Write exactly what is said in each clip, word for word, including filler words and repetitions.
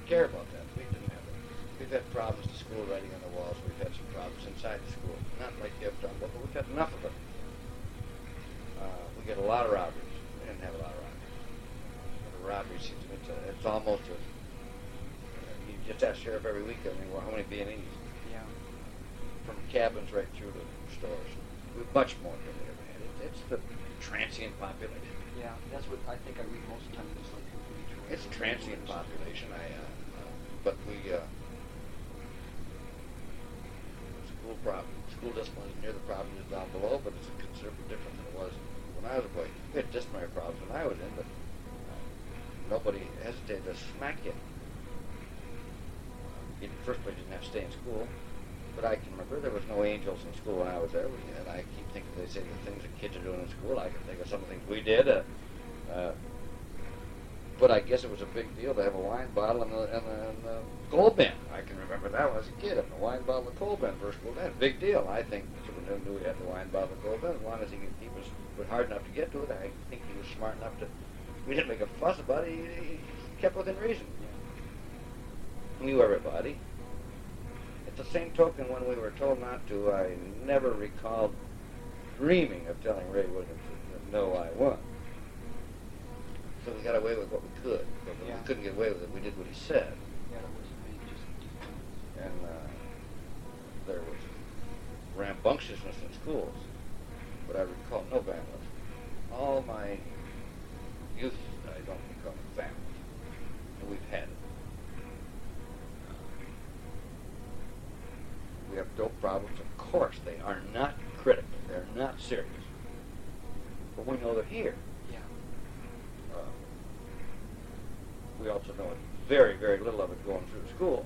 care about that. We didn't have it. We've had problems at school writing on the walls. We've had some problems inside the school. Not like you have done, but we've had enough of it. Uh, we get a lot of robberies. We didn't have a lot of robberies. But the robberies, it's, a, it's almost a, you just ask sheriff every week, I mean, well, how many B and Es? Yeah. From cabins right through to stores. We're much more than we ever had. It, it's the transient population. Yeah, that's what I think I read most of the time. It's like It's a transient population. I, uh, uh, but we, uh, school problem, school discipline is near the problem is down below, but it's considerably different than it was when I was a boy. We had disciplinary problems when I was in, but uh, nobody hesitated to smack you. In the first place, you didn't have to stay in school. But I can remember there was no angels in school when I was there. And I keep thinking they say the things that kids are doing in school. I can think of some of the things we did. Uh, uh, but I guess it was a big deal to have a wine bottle and a, and a, and a coal bin. I can remember that when I was a kid. And a wine bottle and a coal bin for school. That's a big deal. I think the superintendent knew he had the wine bottle and coal bin. As long as he, he was hard enough to get to it, I think he was smart enough to. We didn't make a fuss about it. He, he kept within reason. He knew everybody. At the same token, when we were told not to, I never recalled dreaming of telling Ray Williams that no, I won. So we got away with what we could. But when yeah. we couldn't get away with it, we did what he said. Yeah, that was me. Just, And uh, there was rambunctiousness in schools, but I recall no vandalism. All my youth, I don't recall vandalism. And we've had it. We have dope problems. Of course, they are not critical. They're not serious. But we know they're here. yeah. Uh, we also know very, very little of it going through school.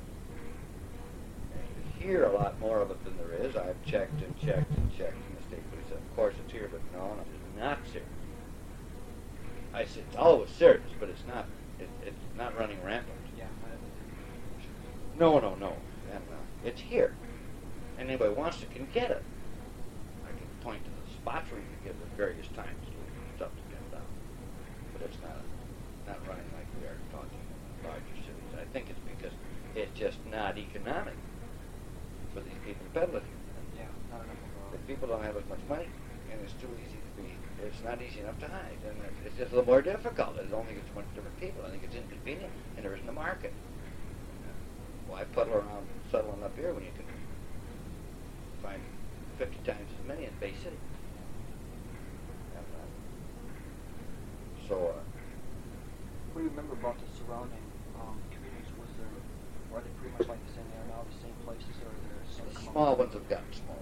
And you hear a lot more of it than there is. I've checked and checked and checked in the state police. Of course, it's here, but no, no, it's not serious. I said it's always serious, but it's not. It, it's not running rampant. Yeah. No, no, no. And uh, it's here. And anybody wants to can get it. I can point to the spots where you can get it at various times to stuff to get down. But it's not not running like we are talking in larger cities. I think it's because it's just not economic for these people to peddle it here. Yeah, not enough of The people don't have as much money, and it's too easy to be. It's not easy enough to hide, and it's just a little more difficult. I don't think it's much different people. I think it's inconvenient, and there isn't a market. Why puddle around settling up here when you can find fifty times as many in Bay City? And, uh, so, uh, What do you remember about the surrounding um, communities? Was there, are they pretty much like the same there now, the same places, or are there some the come small up? ones have gotten smaller.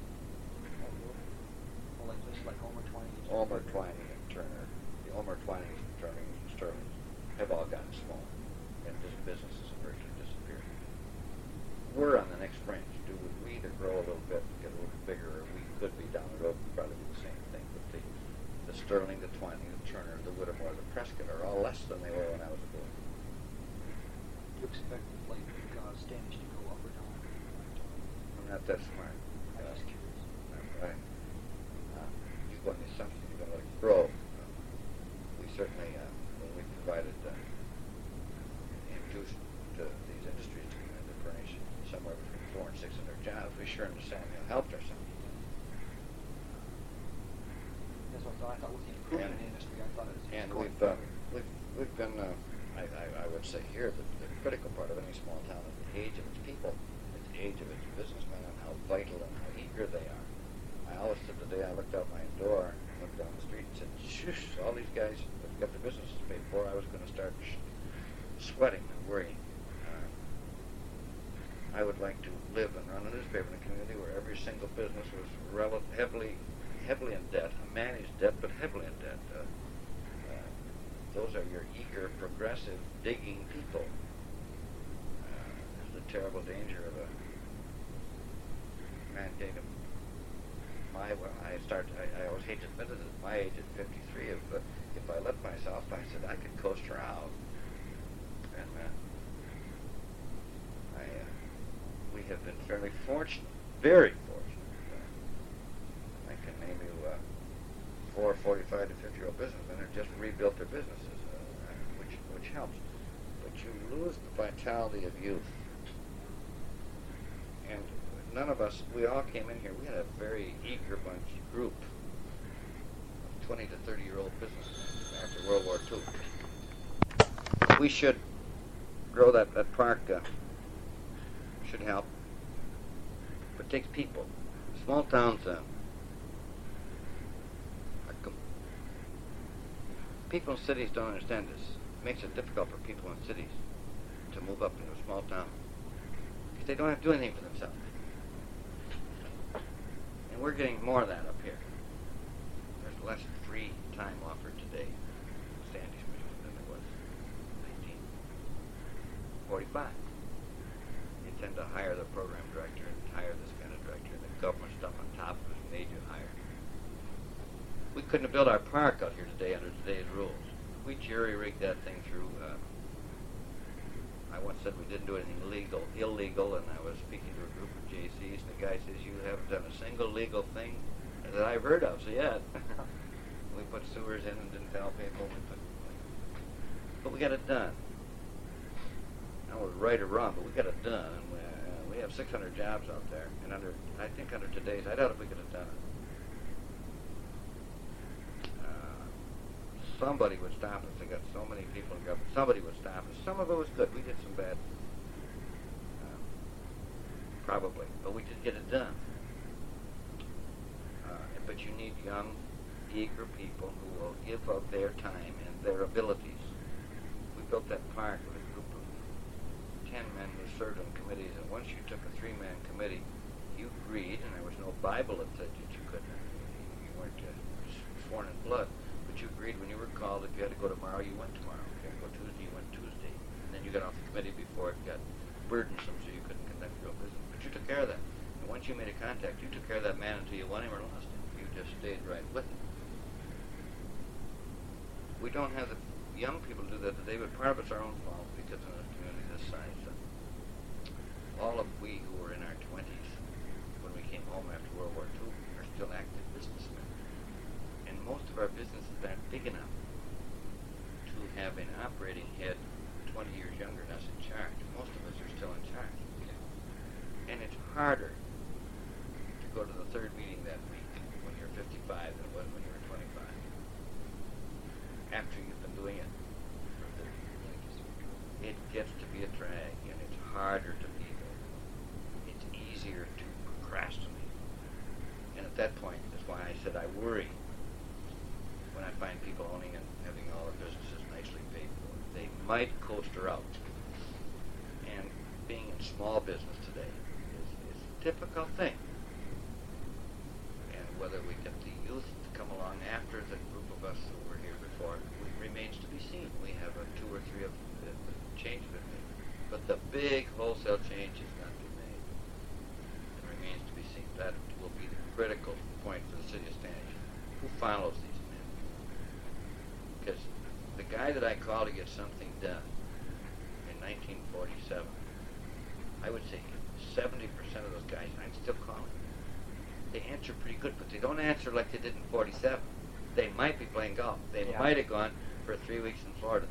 Well, like places like Homer Twining. Elmer Twining and Turner, the Elmer Twinings and Turnings and Sterlings have all gotten smaller, and this businesses have virtually disappeared. We're on the next branch. Do we, we either grow a little bit, get a little bit bigger, or we could be down the road and probably do the same thing. But the, the Sterling, the Twining, the Turner, the Whittemore, the Prescott are all less than they were when I was a boy. Do you expect like uh, standards to go up or down? I'm not that smart. I'm just curious. Right. Uh, you go on the assumption you're going to let it grow. Uh, we certainly, uh, when we provided uh, infusion to these industries to to furnish somewhere between four and six hundred jobs, we sure understand we helped ourselves. That's what I thought. I thought with the improvement in the industry, I thought it was And going we've, uh, forward. we've, we've been, uh, I, I, I would say here, that the critical part of any small town is the age of its people, it's the age of its businessmen, and how vital and how eager they are. I always said the day I looked out my door, looked down the street, and said, "Shush! All these guys have got their businesses paid for." I was going to start sh- sweating and worrying. Uh, I would like to live and run a newspaper in a community where every single business was rel- heavily, heavily in debt, managed debt, but heavily in debt. Uh, uh, those are your eager, progressive, digging people. Uh, there's the terrible danger of a man getting a My, well, I start. I, I always hate to admit it. At my age, at fifty-three, if uh, if I let myself, I said I could coast around. And uh, I, uh, we have been fairly fortunate, very fortunate. Uh, I can name you uh, four forty-five to fifty-year-old businessmen who just rebuilt their businesses, uh, which which helps. But you lose the vitality of youth. And none of us, we all came in here, we had a very eager bunch group of twenty to thirty year old businessmen after World War Two. We should grow that, that park, uh, should help. But it takes people. Small towns, uh, are com- people in cities don't understand this. It makes it difficult for people in cities to move up into a small town because they don't have to do anything for themselves. And we're getting more of that up here. There's less free time offered today in Standish, Michigan than there was in nineteen forty-five. You tend to hire the program director and hire this kind of director, and the government stuff on top of it made you hire. We couldn't have built our park out here today under today's rules. We jury-rigged that thing through. Uh, I once said we didn't do anything legal, illegal, and I was speaking to a group of J Cs, and the guy says, "You haven't done a single legal thing that I've heard of." So yeah, we put sewers in and didn't tell people. We put, but we got it done. I don't know if it was right or wrong, but we got it done. And we, uh, we have six hundred jobs out there, and under, I think under today's, I doubt if we could have done it. Somebody would stop us. They got so many people in government. Somebody would stop us. Some of it was good. We did some bad, uh, probably, but we did get it done. Uh, but you need young, eager people who will give of their time and their abilities. We built that park with a group of ten men who served on committees, and once you took a three-man committee, you agreed, and there was no Bible that said that you couldn't. You weren't uh, sworn in blood. But you agreed when you were called, if you had to go tomorrow, you went tomorrow. If you had to go Tuesday, you went Tuesday. And then you got off the committee before it got burdensome, so you couldn't conduct your own business. But you took care of that. And once you made a contact, you took care of that man until you won him or lost him. You just stayed right with him. We don't have the young people do that today, but part of it's our own fault because in a community this size, uh, all of we who were in our twenties when we came home after World War Two are still active businessmen. And most of our businesses aren't big enough to have an operating head twenty years younger than us in charge. Most of us are still in charge. And it's harder to go to the third meeting that week when you're fifty-five than it was when you were twenty-five. After you've been doing it for thirty years. It gets to be a drag, and it's harder to be there. It's easier to procrastinate. And at that point, that's why I said I worry when I find people owning and having all their businesses nicely paid for. They might coaster out. And being in small business today is, is a difficult thing. And whether we get the youth to come along after the group of us who were here before remains to be seen. We have a two or three of the, the change been made. But the big wholesale change has not been made. It remains to be seen. That will be the critical point for the city of Standish. Who follows these? Because the guy that I called to get something done in nineteen forty-seven, I would say seventy percent of those guys, I'm still calling. They answer pretty good, but they don't answer like they did in forty-seven. They might be playing golf. They Yeah. might have gone for three weeks in Florida.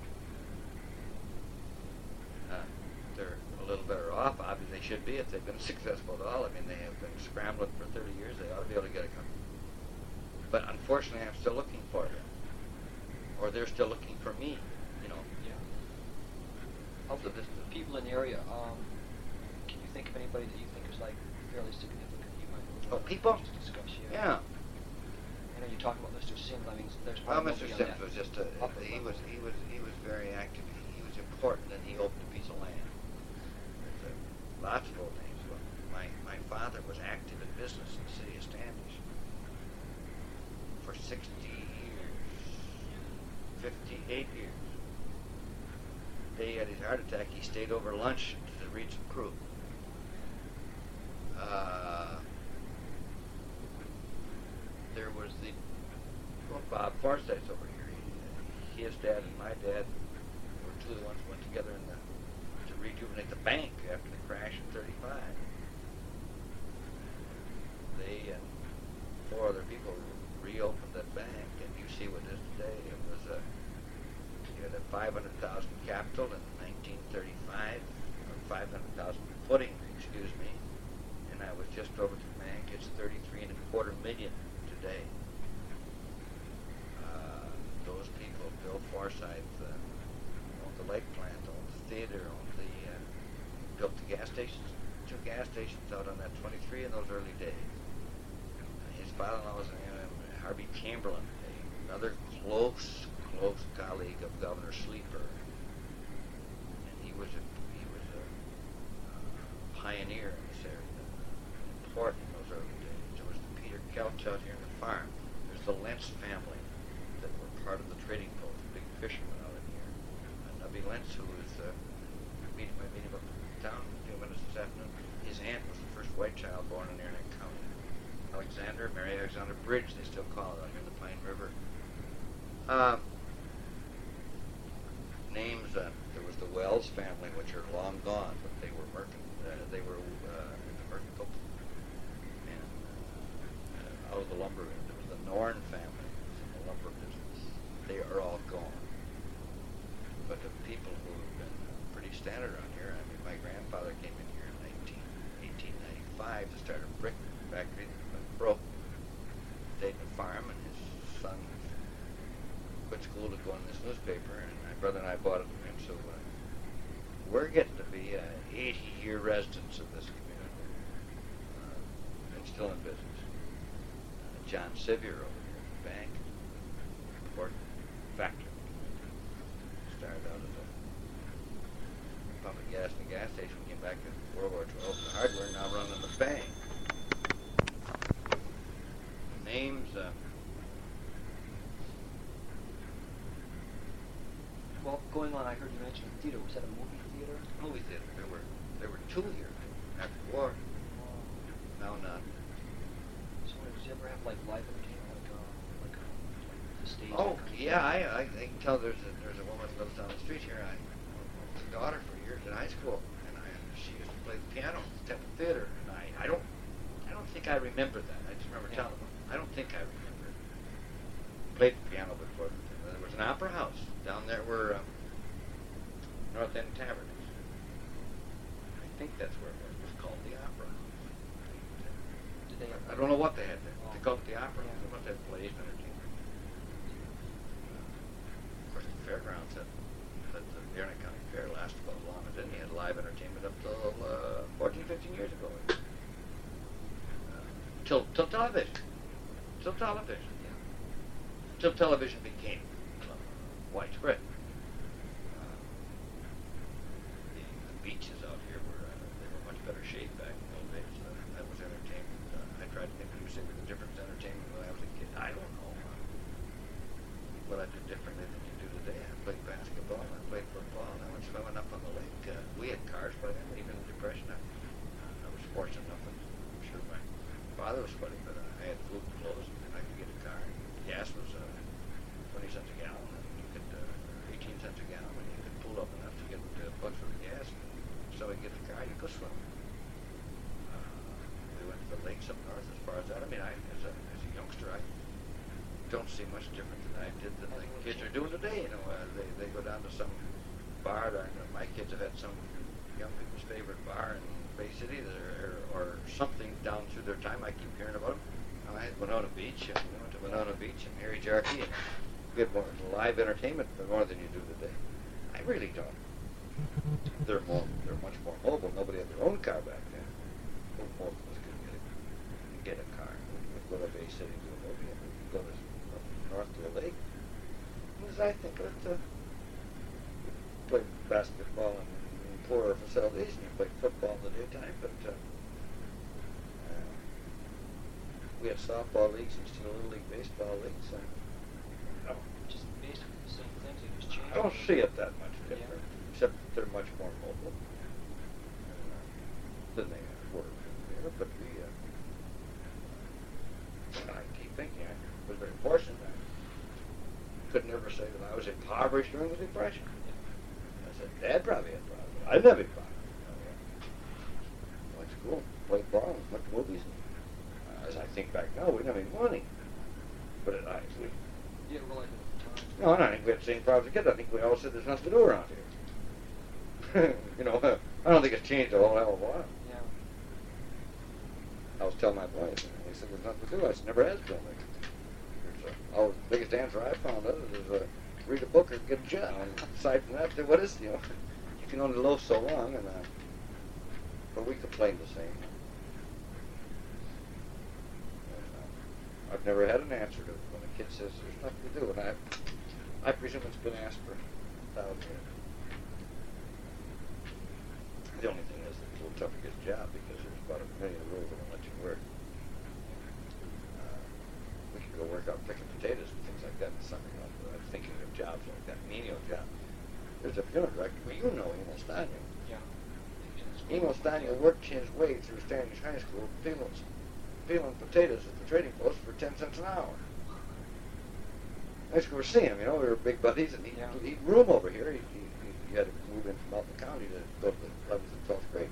Uh, they're a little better off. Obviously, they should be if they've been successful at all. I mean, they have been scrambling for thirty years. They ought to be able to get a company. But unfortunately, I'm still looking for them. Or they're still looking for me, you know. Yeah. Of the, So this- the people in the area, um, can you think of anybody that you think is like fairly significant? You might Oh, people? just discuss. Yeah. Yeah. I know you talked about Mister Sims. I mean, there's Well, probably Mister nobody on Sims that was just a, upper he level. was he was he was very active. He was important, and he opened a piece of land. There's uh, lots of old names. Well, my my father was active in business in the city of Standish for sixty years, fifty-eight years. The day he had his heart attack, he stayed over lunch to read some proof. Uh, there was the well, Bob Forsythe's over here. He, his dad and my dad were two of the ones who went together in the, to rejuvenate the bank after the crash in thirty-five. They and four other people reopened that bank, and you see what it is today. It was a you had a five hundred thousand capital in nineteen thirty-five, or five hundred thousand footing, excuse me, and I was just over the bank. It's thirty-three and a quarter million today. Uh, those people, Bill Forsyth, uh, owned the lake plant, owned the theater, owned the, uh, built the gas stations, two gas stations out on that twenty-three in those early days. Uh, his father-in-law was uh, Harvey Chamberlain, another close, close colleague of Governor Sleeper. And he was a, he was a uh, pioneer in this area, important in those early days. There was the Peter Kelch out here in the farm. There's the Lentz family that were part of the trading post, big fishermen out in here. And Nubby Lentz, who was uh, meeting my meeting up in town a few minutes this afternoon, his aunt was the first white child born in Arnett County. Alexander, Mary Alexander Bridge, they still call it out here in the Pine River. Um, names, uh, there was the Wells family, which are long gone, but they were mercant, uh, they were uh, in the mercantile. And uh, out of the lumber, there was the Norn family, in the lumber business. They are all gone. But the people who have been uh, pretty standard around here, I mean, my grandfather came in here in eighteen ninety-five to start a brick factory that broke, stayed in the farm, and his son quit school to go in this newspaper, and my brother and I bought it from him, so uh, we're getting to be uh, eighty-year residents of this community, uh, and still in business. Uh, John Sevier over here at the bank, important factor. Started out as a pumping gas in the gas station, came back in World War Two, opened the hardware, now running the bank. Names, uh, Well, going on, I heard you mention the theater. Was that a movie theater? movie theater. There were there were two here after the war. Now none. So, did you ever have like live entertainment, like uh, like, uh, like the stage? Oh like, yeah, I, I I can tell there's a there's a woman that lives down the street here. I was a daughter for years in high school, and I she used to play the piano at the Temple Theater, and I I don't I don't think I remember that. I just remember Yeah. telling them. I don't think I remember. Played the piano before. There was an opera house down there where um, North End Tavern is. I think that's where it was. It was called the Opera. Did they? I don't know what they had there. Oh. They called it the Opera. Yeah. They must have plays and entertainment. Of course, the fairgrounds at, at the Arnett County Fair lasted about as long as any. Had live entertainment up till uh, fourteen, fifteen years ago. Uh, till till television. Till television. Yeah. Till television became uh, widespread. Uh, the, the beaches out here were uh, they were much better shape back in those days. Uh, that was entertainment. Uh, I tried to think of you say with the difference in entertainment when I was a kid. I don't know uh, what I did differently than you do today. I played basketball. I played football. And I went swimming up on the lake. Uh, we had cars by then. Even in the Depression, I, I was fortunate enough. And I'm sure my father was funny, but uh, I had food and clothes, and I could get a car. Gas was uh, twenty cents a gallon, and you could, uh, eighteen cents a gallon, and you could pull up enough to get uh, bucks for the gas. So we get the car, you go swim. Uh, we went to the lakes up north as far as that. I mean, I, as a, as a youngster, I don't see much different than I did than the kids are doing today. You know, uh, they, they go down to some bar. Or, you know, my kids have had some young people's favorite bar in Bay City that are, or, or something down through their time. I keep hearing about them. I had Winona Beach, and we went to Winona Beach and Harry Jarkey, and we had more live entertainment more than you do today. I really don't. They're more, they're much more mobile. Nobody had their own car back then. Most of us could get a, get a car. We could go to Bay City to a movie, and we could go to up north to a lake. As I think of it, uh, you play basketball in, in poorer facilities, and you play football in the daytime, but. Uh, We had softball leagues and still Little League baseball leagues. Uh, I, don't, Just basically the same things. They just changed. I don't see it that much different, Yeah. except that they're much more mobile uh, than they were there. But we, uh, I keep thinking I was very fortunate. I could never say that I was impoverished during the Depression. I said, Dad probably had problems. I'd never be impoverished. I went to school, played ball, went to movies. And, as I think back now, we didn't have any money. But at night, we... You didn't realize it at the time. No, I don't think we had the same problems as kids. I think we all said there's nothing to do around here. You know, I don't think it's changed a whole hell of a lot. Yeah. I was telling my boys, and they said there's nothing to do. I said, never has been. There's a, oh, the biggest answer I found out is uh, read a book or get a job. And aside from that, what is, you know, you can only loaf so long, and uh, but we complain the same. And, uh, I've never had an answer to it when a kid says there's nothing to do, and I, I presume it's been asked for a thousand years. The only thing is that it's a little tough to get a job because there's about a million rules that won't let you work. Uh, we could go work out picking potatoes and things like that in the summer. You know, but I'm thinking of jobs like that, menial jobs. There's a funeral director. Well, you know Emil Staniel. Yeah. Emil Staniel worked his way through Standish High School peeling, peeling potatoes at the trading post for ten cents an hour. I used to go see him, you know, we were big buddies, and he'd, Yeah. he'd room over here. He, he, he had to move in from Alton County to go to the eleventh and twelfth grade.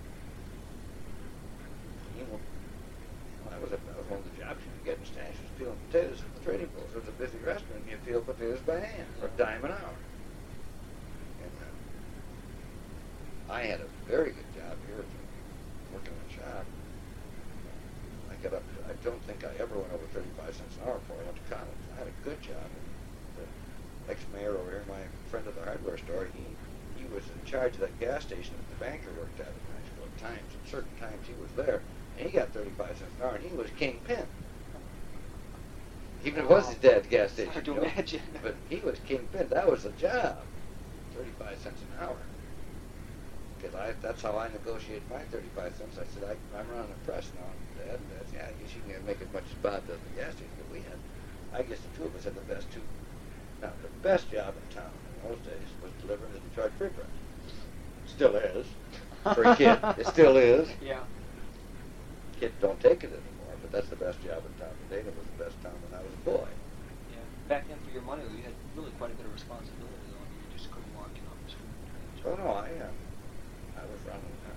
He went, well, that was, a, that was one of the jobs you could get in Standish, was peeling potatoes at the trading post. It was a busy restaurant, and you peel potatoes by hand for a dime an hour. And uh, I had a very good job here, working in a shop. I got up to, I don't think I ever went over thirty-five cents an hour before I went to college. I had a good job. The ex-mayor over here, my friend at the hardware store, he, he was in charge of that gas station that the banker worked at at high school at times. At certain times he was there, and he got thirty-five cents an hour, and he was kingpin. Even if it was his dad's gas station. Hard to you know, imagine. But he was kingpin. That was the job. thirty-five cents an hour. Because I, that's how I negotiate my thirty-five cents. I said, I, I'm running a press now, Dad. And Dad said, yeah, I guess you can make as much as Bob does at the gas station that we had. I guess the two of us had the best two. Now, the best job in town in those days was delivering the Detroit Free Press. Still is. For a kid, it still is. Yeah. Kids don't take it anymore, but that's the best job in town. Dana was the best town when I was a boy. Yeah. Back then, for your money, though, you had really quite a bit of responsibility, though. You just couldn't walk in off the street. Oh no, I uh, I was running. Uh,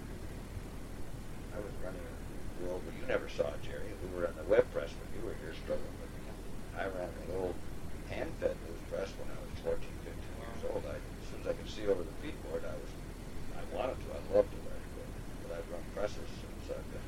I was running a world where you never saw, Jerry. We were on the web press when you were here struggling. But I ran the old hand-fed news press when I was fourteen, fifteen years old. I, as soon as I could see over the feedboard, I was. I wanted to. I loved to write, but, but I'd run presses since I've been.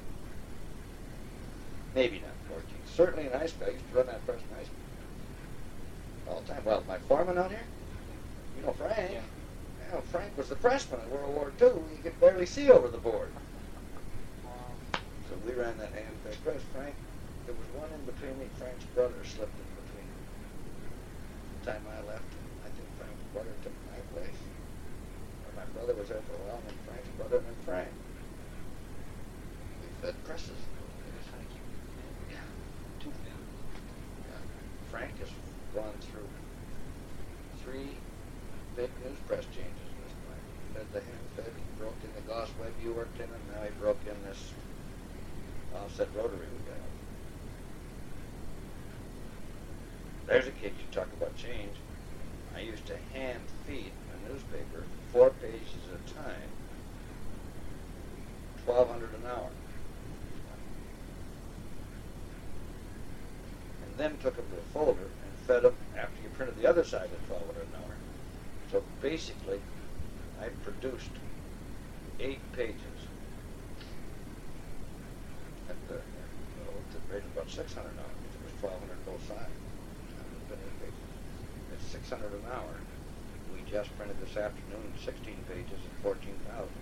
Maybe not fourteen. Certainly in high school, I used to run that press in high school all the time. Well, my foreman out here, you know Frank. Yeah. You know, Frank was the pressman in World War Two. He could barely see over the board. Wow. So we ran that hand-fed press. Frank, there was one in between me. Frank's brother slipped in between. The time I left, I think Frank's brother took my place. Or my brother was there for a while, and then Frank's brother, and then Frank. We fed presses. Thank you. Yeah. Too bad. Yeah. Frank has gone through three big news press changes in this plant. He fed the hand-fed, he broke in the Goss web you worked in, and now he broke in this offset rotary we got. There's a kid you talk about change. I used to hand feed a newspaper four pages at a time, twelve hundred an hour, and then took them to a folder and fed them after you printed the other side at twelve hundred an hour. So basically, I produced eight pages at the, well, at the rate of about six hundred an hour, because it was twelve hundred both sides. It's six hundred an hour. We just printed this afternoon sixteen pages at fourteen thousand.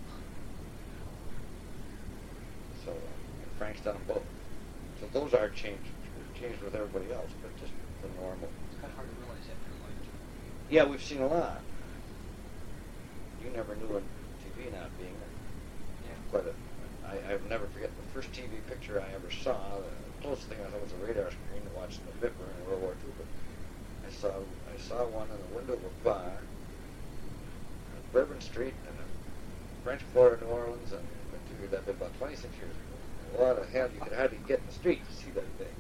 So, uh, and Frank's done them both. So those are changed, changed with everybody else, but just the normal. It's kind of hard to realize that in your lifetime. Yeah, we've seen a lot. You never knew in T V not being Yeah. quite a. I, I'll never forget the first T V picture I ever saw. The closest thing I saw was a radar screen watching the Viper in World War Two. But I saw I saw one in the window of a bar on Bourbon Street in the French Quarter, New Orleans, and I figured that'd been about twenty-six years ago. What the hell, you could hardly get in the street to see that thing.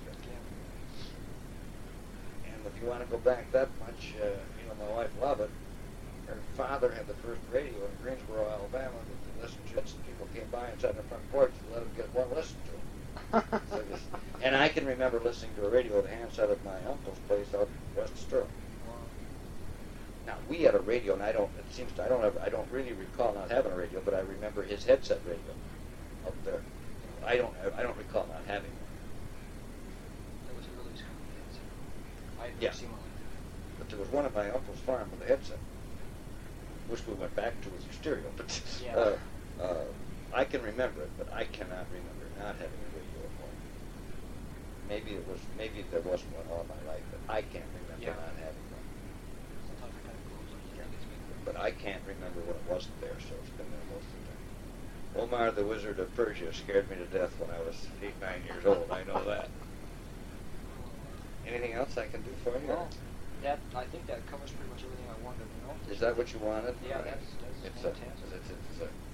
And if you want to go back that much, uh, you know, my wife loved it. Her father had the first radio in Greensboro, Alabama, that they listened to it, and people came by and sat on the front porch and let them get one listen to it. So just, and I can remember listening to a radio at the handset of my uncle's place out west of Sterling. Wow. Now, we had a radio, and I don't. It seems to, I don't have. I don't really recall not having a radio, but I remember his headset radio up there. I don't. I don't recall not having one. That was a release company headset. I had Yeah. never seen one like that. But there was one at my uncle's farm with a headset. Wish we went back to his stereo, but Yeah. uh, uh, I can remember it, but I cannot remember not having a radio at home. Maybe it was. Maybe there wasn't one all my life, but I can't remember Yeah. not having one. Sometimes it kind of grows on you. Yeah, it's big. But I can't remember when it wasn't there, so it's been there most of the time. Omar the Wizard of Persia scared me to death when I was eight, nine years old. I know that. Anything else I can do for you? Well, that I think that covers pretty much everything I wanted to know. Is that what you wanted? Yeah, All right. that's- that's it's a, fantastic. it's, it's a